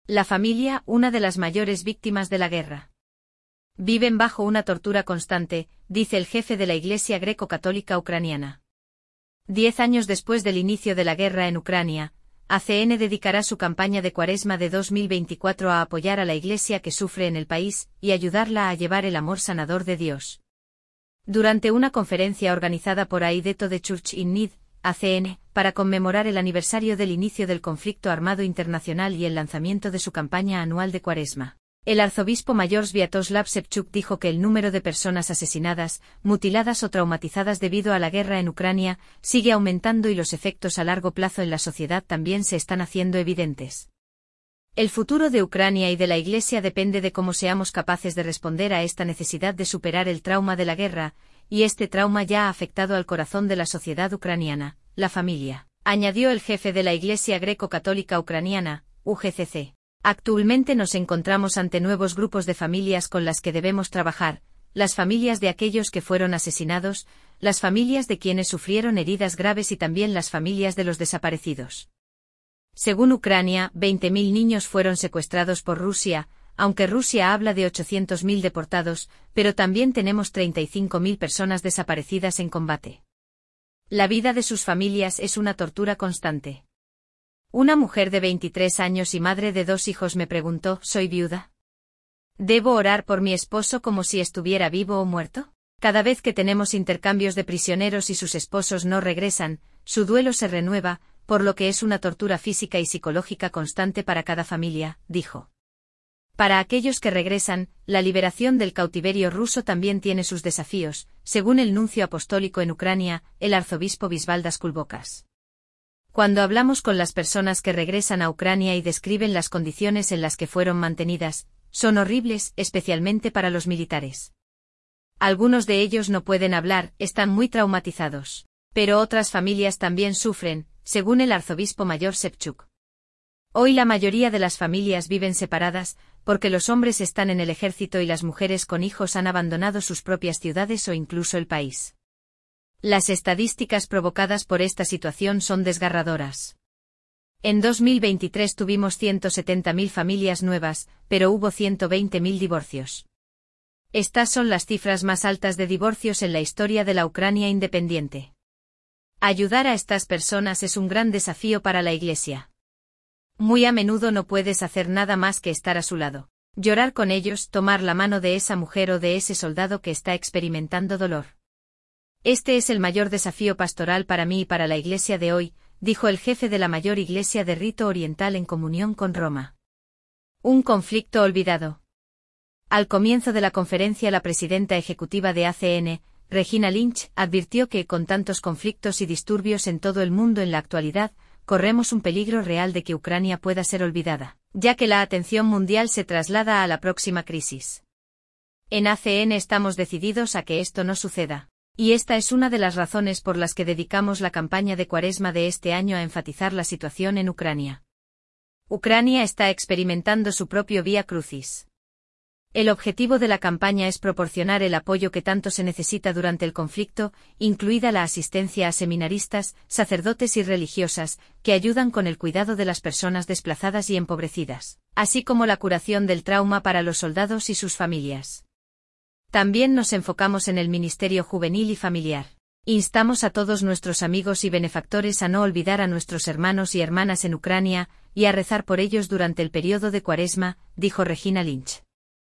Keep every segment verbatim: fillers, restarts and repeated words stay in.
La familia, una de las mayores víctimas de la guerra. Viven bajo una tortura constante, dice el jefe de la Iglesia greco-católica ucraniana. Diez años después del inicio de la guerra en Ucrania, A C N dedicará su campaña de Cuaresma de dos mil veinticuatro a apoyar a la Iglesia que sufre en el país y ayudarla a llevar el amor sanador de Dios. Durante una conferencia organizada por Aideto de Church in Need, A C N, para conmemorar el aniversario del inicio del conflicto armado internacional y el lanzamiento de su campaña anual de Cuaresma, el arzobispo mayor Sviatoslav Shevchuk dijo que el número de personas asesinadas, mutiladas o traumatizadas debido a la guerra en Ucrania sigue aumentando y los efectos a largo plazo en la sociedad también se están haciendo evidentes. El futuro de Ucrania y de la Iglesia depende de cómo seamos capaces de responder a esta necesidad de superar el trauma de la guerra, y este trauma ya ha afectado al corazón de la sociedad ucraniana, la familia, añadió el jefe de la Iglesia greco-católica ucraniana, U G C C. Actualmente nos encontramos ante nuevos grupos de familias con las que debemos trabajar, las familias de aquellos que fueron asesinados, las familias de quienes sufrieron heridas graves y también las familias de los desaparecidos. Según Ucrania, veinte mil niños fueron secuestrados por Rusia, aunque Rusia habla de ochocientos mil deportados, pero también tenemos treinta y cinco mil personas desaparecidas en combate. La vida de sus familias es una tortura constante. Una mujer de veintitrés años y madre de dos hijos me preguntó, ¿soy viuda? ¿Debo orar por mi esposo como si estuviera vivo o muerto? Cada vez que tenemos intercambios de prisioneros y sus esposos no regresan, su duelo se renueva, por lo que es una tortura física y psicológica constante para cada familia, dijo. Para aquellos que regresan, la liberación del cautiverio ruso también tiene sus desafíos, según el nuncio apostólico en Ucrania, el arzobispo Visvaldas Kulbokas. Cuando hablamos con las personas que regresan a Ucrania y describen las condiciones en las que fueron mantenidas, son horribles, especialmente para los militares. Algunos de ellos no pueden hablar, están muy traumatizados. Pero otras familias también sufren, según el arzobispo mayor Shevchuk. Hoy la mayoría de las familias viven separadas, porque los hombres están en el ejército y las mujeres con hijos han abandonado sus propias ciudades o incluso el país. Las estadísticas provocadas por esta situación son desgarradoras. En dos mil veintitrés tuvimos ciento setenta mil familias nuevas, pero hubo ciento veinte mil divorcios. Estas son las cifras más altas de divorcios en la historia de la Ucrania independiente. Ayudar a estas personas es un gran desafío para la Iglesia. Muy a menudo no puedes hacer nada más que estar a su lado, llorar con ellos, tomar la mano de esa mujer o de ese soldado que está experimentando dolor. Este es el mayor desafío pastoral para mí y para la Iglesia de hoy, dijo el jefe de la mayor iglesia de rito oriental en comunión con Roma. Un conflicto olvidado. Al comienzo de la conferencia la presidenta ejecutiva de A C N, Regina Lynch, advirtió que, con tantos conflictos y disturbios en todo el mundo en la actualidad, corremos un peligro real de que Ucrania pueda ser olvidada, ya que la atención mundial se traslada a la próxima crisis. En A C N estamos decididos a que esto no suceda. Y esta es una de las razones por las que dedicamos la campaña de Cuaresma de este año a enfatizar la situación en Ucrania. Ucrania está experimentando su propio Vía Crucis. El objetivo de la campaña es proporcionar el apoyo que tanto se necesita durante el conflicto, incluida la asistencia a seminaristas, sacerdotes y religiosas, que ayudan con el cuidado de las personas desplazadas y empobrecidas, así como la curación del trauma para los soldados y sus familias. También nos enfocamos en el ministerio juvenil y familiar. Instamos a todos nuestros amigos y benefactores a no olvidar a nuestros hermanos y hermanas en Ucrania, y a rezar por ellos durante el periodo de Cuaresma, dijo Regina Lynch.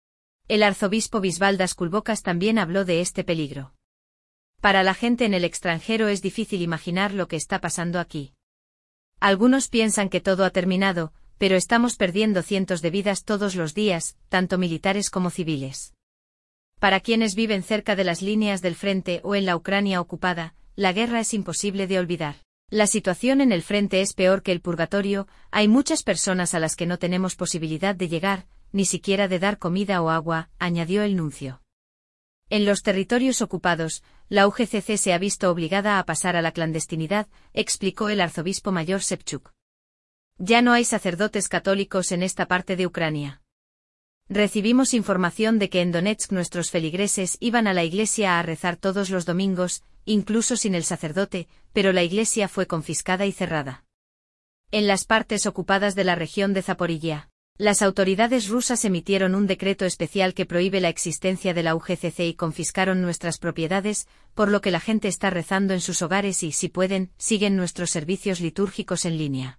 El arzobispo Visvaldas Kulbokas también habló de este peligro. Para la gente en el extranjero es difícil imaginar lo que está pasando aquí. Algunos piensan que todo ha terminado, pero estamos perdiendo cientos de vidas todos los días, tanto militares como civiles. Para quienes viven cerca de las líneas del frente o en la Ucrania ocupada, la guerra es imposible de olvidar. La situación en el frente es peor que el purgatorio, hay muchas personas a las que no tenemos posibilidad de llegar, ni siquiera de dar comida o agua, añadió el nuncio. En los territorios ocupados, la U G C C se ha visto obligada a pasar a la clandestinidad, explicó el arzobispo mayor Shevchuk. Ya no hay sacerdotes católicos en esta parte de Ucrania. Recibimos información de que en Donetsk nuestros feligreses iban a la iglesia a rezar todos los domingos, incluso sin el sacerdote, pero la iglesia fue confiscada y cerrada. En las partes ocupadas de la región de Zaporilla, Las autoridades rusas emitieron un decreto especial que prohíbe la existencia de la U G C C y confiscaron nuestras propiedades, por lo que la gente está rezando en sus hogares y, si pueden, siguen nuestros servicios litúrgicos en línea.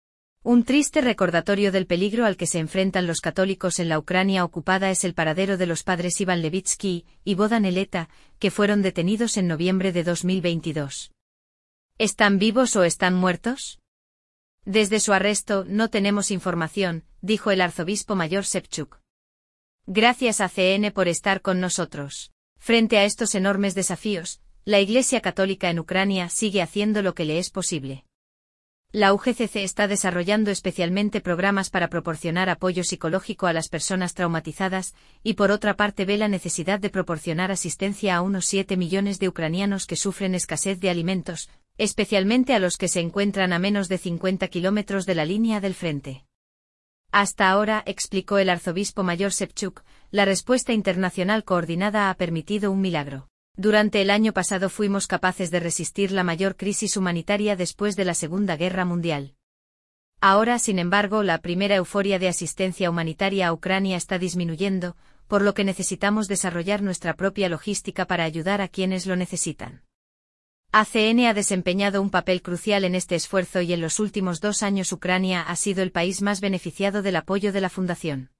Un triste recordatorio del peligro al que se enfrentan los católicos en la Ucrania ocupada es el paradero de los padres Iván Levitsky y Bohdan Eleta, que fueron detenidos en noviembre de dos mil veintidós. ¿Están vivos o están muertos? Desde su arresto no tenemos información, dijo el arzobispo mayor Shevchuk. Gracias a C N por estar con nosotros. Frente a estos enormes desafíos, la Iglesia Católica en Ucrania sigue haciendo lo que le es posible. La U G C C está desarrollando especialmente programas para proporcionar apoyo psicológico a las personas traumatizadas, y por otra parte ve la necesidad de proporcionar asistencia a unos siete millones de ucranianos que sufren escasez de alimentos, especialmente a los que se encuentran a menos de cincuenta kilómetros de la línea del frente. Hasta ahora, explicó el arzobispo mayor Shevchuk, la respuesta internacional coordinada ha permitido un milagro. Durante el año pasado fuimos capaces de resistir la mayor crisis humanitaria después de la Segunda Guerra Mundial. Ahora, sin embargo, la primera euforia de asistencia humanitaria a Ucrania está disminuyendo, por lo que necesitamos desarrollar nuestra propia logística para ayudar a quienes lo necesitan. A C N ha desempeñado un papel crucial en este esfuerzo y en los últimos dos años Ucrania ha sido el país más beneficiado del apoyo de la Fundación.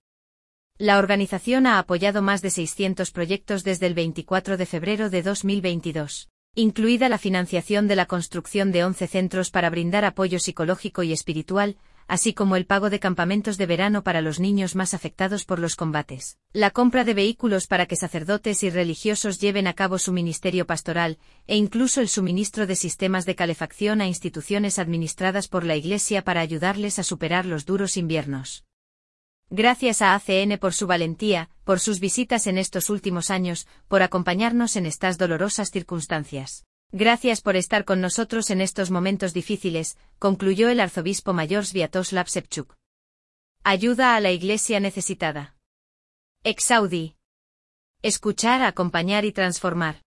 La organización ha apoyado más de seiscientos proyectos desde el veinticuatro de febrero de dos mil veintidós, incluida la financiación de la construcción de once centros para brindar apoyo psicológico y espiritual, así como el pago de campamentos de verano para los niños más afectados por los combates, la compra de vehículos para que sacerdotes y religiosos lleven a cabo su ministerio pastoral, e incluso el suministro de sistemas de calefacción a instituciones administradas por la Iglesia para ayudarles a superar los duros inviernos. Gracias a A C N por su valentía, por sus visitas en estos últimos años, por acompañarnos en estas dolorosas circunstancias. Gracias por estar con nosotros en estos momentos difíciles, concluyó el arzobispo mayor Sviatoslav Shevchuk. Ayuda a la Iglesia necesitada. Exaudi. Escuchar, acompañar y transformar.